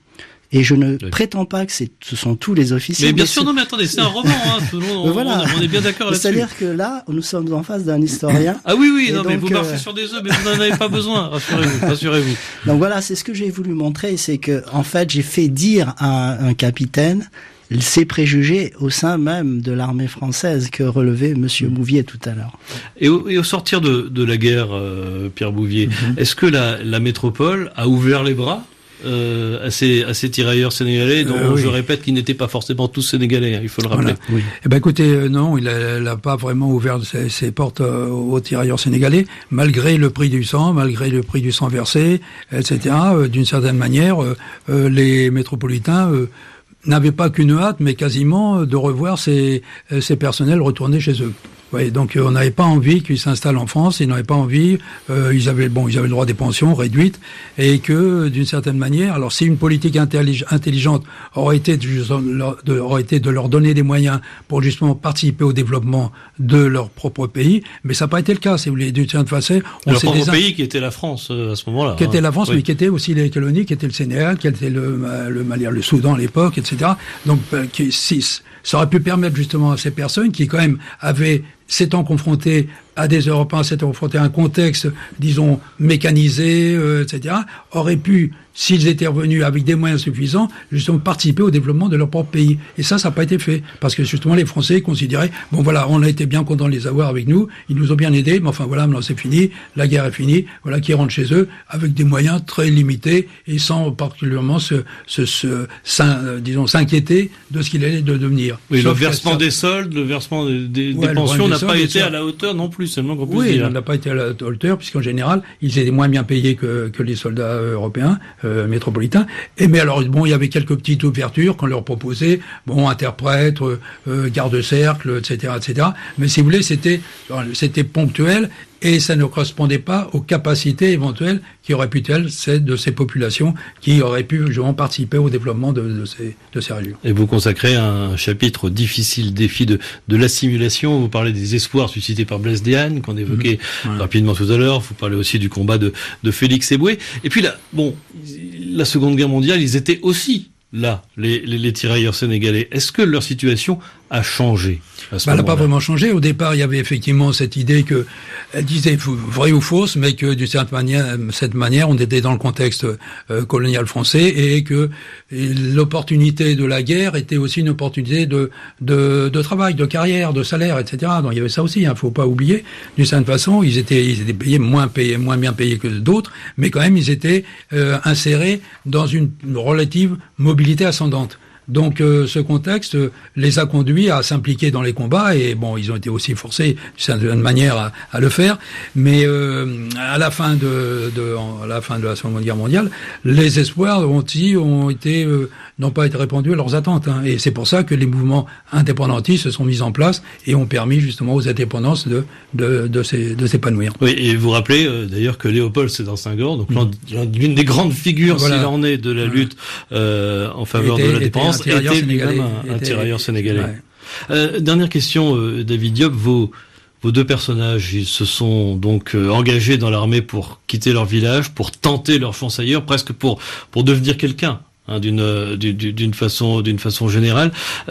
Et je ne oui. prétends pas que c'est, ce sont tous les officiers. Mais bien sûr, non, mais attendez, c'est un roman, hein, tout le monde, on, voilà. on est bien d'accord là-dessus. C'est-à-dire que là, nous sommes en face d'un historien. Ah oui, oui, non, donc, mais vous marchez euh... sur des œufs, mais vous n'en avez pas besoin, rassurez-vous, rassurez-vous. Donc voilà, c'est ce que j'ai voulu montrer, c'est que, en fait, j'ai fait dire à un, un capitaine ces préjugés au sein même de l'armée française que relevait Monsieur Bouvier tout à l'heure. Et au, et au sortir de, de la guerre, euh, Pierre Bouvier, mm-hmm. est-ce que la, la métropole a ouvert les bras Euh, à, ces, à ces tirailleurs sénégalais dont euh, oui. je répète qu'ils n'étaient pas forcément tous sénégalais, hein, il faut le rappeler. Voilà. Oui. Eh ben écoutez, euh, non, il n'a pas vraiment ouvert ses, ses portes euh, aux tirailleurs sénégalais, malgré le prix du sang, malgré le prix du sang versé, et cetera. Euh, d'une certaine manière, euh, euh, les métropolitains euh, n'avaient pas qu'une hâte, mais quasiment de revoir ces, ces personnels retourner chez eux. Ouais, donc euh, on n'avait pas envie qu'ils s'installent en France, ils n'avaient pas envie, euh, ils avaient bon, ils avaient le droit des pensions réduites, et que d'une certaine manière, alors si une politique intellig- intelligente aurait été de, de, aurait été de leur donner des moyens pour justement participer au développement de leur propre pays, mais ça n'a pas été le cas, si vous voulez, d'une certaine façon. On leur propre pays qui était la France euh, à ce moment-là. Qui hein. était la France, oui. mais qui était aussi les colonies, qui était le Sénégal, qui était le le Mali, le Soudan à l'époque, et cetera. Donc, euh, qui, si, ça aurait pu permettre justement à ces personnes qui quand même avaient s'étant confrontés à des Européens, s'étant confrontés à un contexte, disons, mécanisé, euh, et cetera, auraient pu, s'ils étaient revenus avec des moyens suffisants, justement participer au développement de leur propre pays. Et ça, ça n'a pas été fait. Parce que justement, les Français considéraient, bon voilà, on a été bien contents de les avoir avec nous, ils nous ont bien aidés, mais enfin voilà, maintenant c'est fini, la guerre est finie, voilà, qu'ils rentrent chez eux avec des moyens très limités et sans particulièrement se, se, se s'in, disons, s'inquiéter de ce qu'il allait de devenir. Oui, Sauf le versement ça, des soldes, le versement des, des, ouais, des pensions n'a soldes, pas été ça. à la hauteur non plus, c'est le moins qu'on puisse oui, dire. Oui, il n'a pas été à la hauteur, puisqu'en général, ils étaient moins bien payés que, que les soldats européens, euh, métropolitains. Et mais alors, bon, il y avait quelques petites ouvertures qu'on leur proposait, bon, interprètes, euh, garde-cercle, et cetera, et cetera. Mais si vous voulez, c'était, c'était ponctuel. Et ça ne correspondait pas aux capacités éventuelles qui auraient pu être de ces populations qui auraient pu justement participer au développement de, de ces de ces régions. Et vous consacrez un chapitre au difficile défi de, de l'assimilation. Vous parlez des espoirs suscités par Blaise Diagne, qu'on évoquait mmh. ouais. rapidement tout à l'heure. Vous parlez aussi du combat de, de Félix Éboué. Et puis là, bon, la Seconde Guerre mondiale, ils étaient aussi là, les, les, les tirailleurs sénégalais. Est-ce que leur situation a changé à ce bah, elle n'a pas vraiment changé. changé. Au départ, il y avait effectivement cette idée que, elle disait vraie ou fausse, mais que d'une certaine manière, cette manière, on était dans le contexte euh, colonial français et que et l'opportunité de la guerre était aussi une opportunité de, de, de travail, de carrière, de salaire, et cetera. Donc il y avait ça aussi. Il hein, faut pas oublier. D'une certaine façon, ils étaient, ils étaient payés moins payés, moins bien payés que d'autres, mais quand même ils étaient euh, insérés dans une, une relative mobilité ascendante. Donc euh, ce contexte euh, les a conduits à s'impliquer dans les combats et bon, ils ont été aussi forcés d'une certaine manière à, à le faire. Mais euh, à la fin de, de à la fin de la Seconde Guerre mondiale, les espoirs ont, ont été euh, n'ont pas été répondus à leurs attentes. Hein, et c'est pour ça que les mouvements indépendantistes se sont mis en place et ont permis justement aux indépendances de de de, s'é, de s'épanouir. Oui, et vous rappelez euh, d'ailleurs que Léopold Sédar Senghor, donc mmh. l'une des grandes figures, voilà. s'il en est, de la lutte euh, en faveur était, de la dépendance. Était lui-même un, un tirailleur sénégalais. Ouais. Euh, dernière question, euh, David Diop, vos, vos deux personnages, ils se sont donc euh, engagés dans l'armée pour quitter leur village, pour tenter leur chance ailleurs, presque pour pour devenir quelqu'un, hein, d'une, d'une d'une façon d'une façon générale.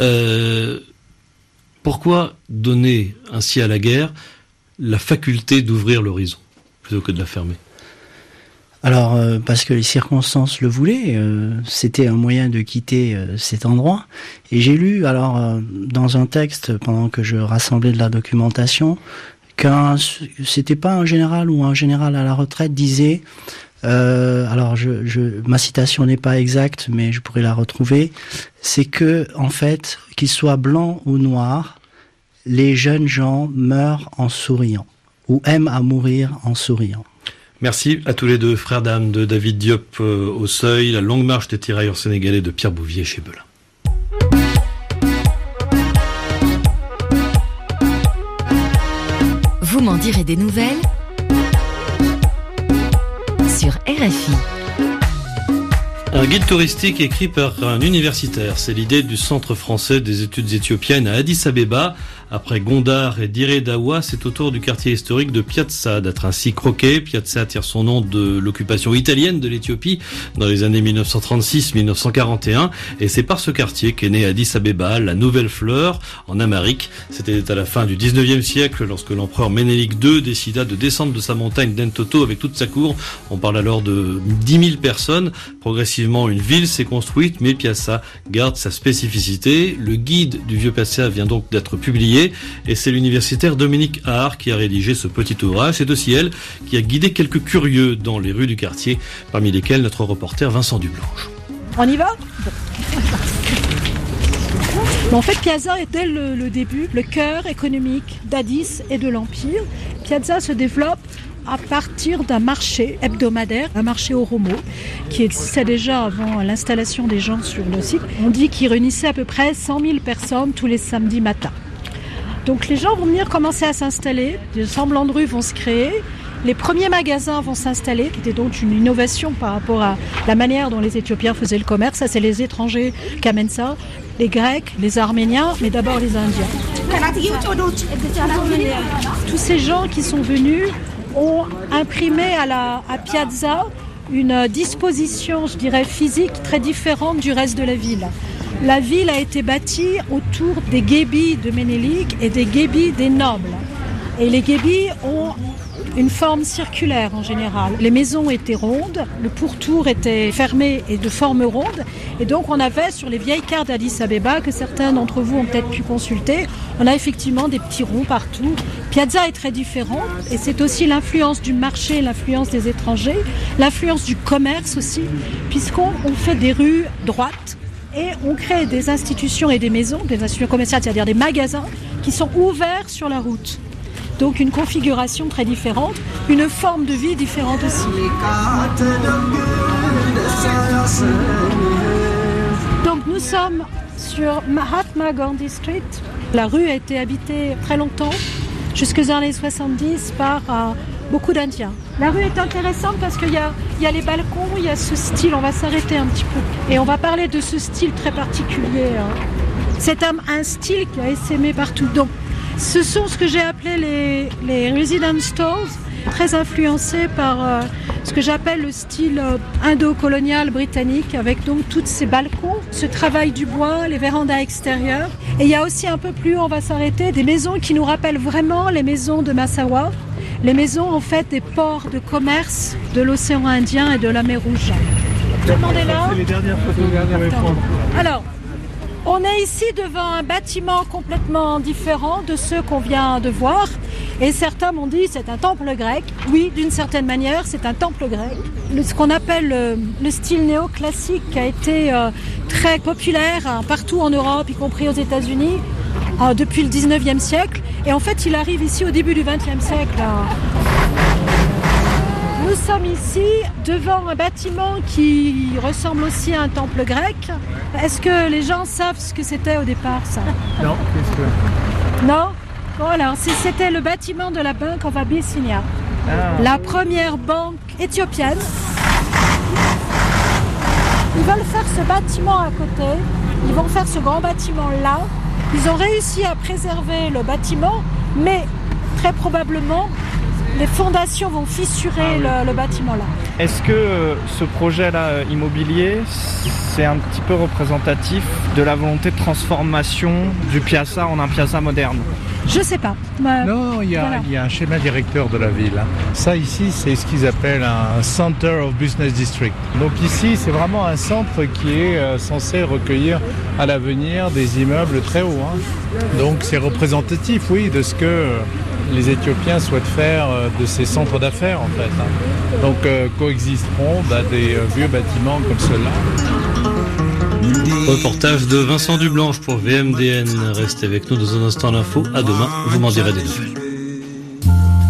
Euh, pourquoi donner ainsi à la guerre la faculté d'ouvrir l'horizon plutôt que de la fermer? Alors, euh, parce que les circonstances le voulaient, euh, c'était un moyen de quitter euh, cet endroit. Et j'ai lu, alors, euh, dans un texte, pendant que je rassemblais de la documentation, qu'un, c'était pas un général ou un général à la retraite disait, euh, alors je, je, ma citation n'est pas exacte, mais je pourrais la retrouver, c'est que, en fait, qu'il soit blanc ou noir, les jeunes gens meurent en souriant, ou aiment à mourir en souriant. Merci à tous les deux, frères d'âme de David Diop euh, au Seuil, la longue marche des tirailleurs sénégalais de Pierre Bouvier chez Belin. Vous m'en direz des nouvelles sur R F I. Un guide touristique écrit par un universitaire. C'est l'idée du Centre français des études éthiopiennes à Addis Abeba, Après Gondar et Dire Dawa, c'est au tour du quartier historique de Piazza d'être ainsi croqué. Piazza tire son nom de l'occupation italienne de l'Éthiopie dans les années mille neuf cent trente-six mille neuf cent quarante et un. Et c'est par ce quartier qu'est née Addis Abeba, la nouvelle fleur en Amérique. C'était à la fin du dix-neuvième siècle lorsque l'empereur Ménélique deux décida de descendre de sa montagne d'Entoto avec toute sa cour. On parle alors de dix mille personnes. Progressivement, une ville s'est construite, mais Piazza garde sa spécificité. Le guide du vieux Piazza vient donc d'être publié et c'est l'universitaire Dominique Haar qui a rédigé ce petit ouvrage. C'est aussi elle qui a guidé quelques curieux dans les rues du quartier, parmi lesquels notre reporter Vincent Dublanche. On y va ? En fait, Piazza est dès le, le début le cœur économique d'Addis et de l'Empire. Piazza se développe à partir d'un marché hebdomadaire, un marché Oromo, qui existait déjà avant l'installation des gens sur le site. On dit qu'il réunissait à peu près cent mille personnes tous les samedis matins. Donc les gens vont venir commencer à s'installer, des semblants de rues vont se créer, les premiers magasins vont s'installer, qui était donc une innovation par rapport à la manière dont les Éthiopiens faisaient le commerce. Ça, c'est les étrangers qui amènent ça, les Grecs, les Arméniens, mais d'abord les Indiens. Tous ces gens qui sont venus ont imprimé à, la, à Piazza une disposition, je dirais, physique très différente du reste de la ville. La ville a été bâtie autour des guébis de Ménélique et des guébis des nobles. Et les guébis ont une forme circulaire en général. Les maisons étaient rondes, le pourtour était fermé et de forme ronde. Et donc on avait sur les vieilles cartes d'Addis Abeba, que certains d'entre vous ont peut-être pu consulter, on a effectivement des petits ronds partout. Piazza est très différent et c'est aussi l'influence du marché, l'influence des étrangers, l'influence du commerce aussi, puisqu'on on fait des rues droites et on crée des institutions et des maisons, des institutions commerciales, c'est-à-dire des magasins qui sont ouverts sur la route. Donc une configuration très différente, une forme de vie différente aussi. Donc nous sommes sur Mahatma Gandhi Street. La rue a été habitée très longtemps, jusque dans les années soixante-dix, par euh, beaucoup d'Indiens. La rue est intéressante parce qu'il y a, il y a les balcons, il y a ce style, on va s'arrêter un petit peu. Et on va parler de ce style très particulier. Hein. C'est un, un style qui a essaimé partout. Donc, ce sont ce que j'ai appelé les, les residence stores, très influencés par euh, ce que j'appelle le style euh, indo-colonial britannique, avec donc tous ces balcons, ce travail du bois, les vérandas extérieures. Et il y a aussi un peu plus, on va s'arrêter, des maisons qui nous rappellent vraiment les maisons de Massawa, les maisons en fait des ports de commerce de l'océan Indien et de la mer Rouge. Tout le monde est là ? C'est les dernières photos, les dernières photos. Alors, on est ici devant un bâtiment complètement différent de ceux qu'on vient de voir. Et certains m'ont dit c'est un temple grec. Oui, d'une certaine manière, c'est un temple grec. Le, ce qu'on appelle le, le style néoclassique qui a été euh, très populaire hein, partout en Europe, y compris aux États-Unis, euh, depuis le dix-neuvième siècle. Et en fait, il arrive ici au début du vingtième siècle. Hein. Nous sommes ici devant un bâtiment qui ressemble aussi à un temple grec. Est-ce que les gens savent ce que c'était au départ, ça ? Non, qu'est-ce que... Non ? Bon alors, c'était le bâtiment de la Banque of Abyssinia, ah. La première banque éthiopienne. Ils veulent faire ce bâtiment à côté, ils vont faire ce grand bâtiment là. Ils ont réussi à préserver le bâtiment, mais très probablement, les fondations vont fissurer ah, oui. le, le bâtiment là. Est-ce que euh, ce projet-là euh, immobilier, c'est un petit peu représentatif de la volonté de transformation du Piazza en un Piazza moderne ? Je sais pas. Mais non, il y, voilà. y a un schéma directeur de la ville. Ça ici, c'est ce qu'ils appellent un Center of Business District. Donc ici, c'est vraiment un centre qui est euh, censé recueillir à l'avenir des immeubles très hauts. Hein. Donc c'est représentatif, oui, de ce que euh, les Éthiopiens souhaitent faire euh, de ces centres d'affaires, en fait. Hein. Donc euh, coexisteront bah, des euh, vieux bâtiments comme ceux-là. Reportage de Vincent Dublanche pour V M D N. Restez avec nous dans un instant l'info. À demain, vous m'en direz des nouvelles.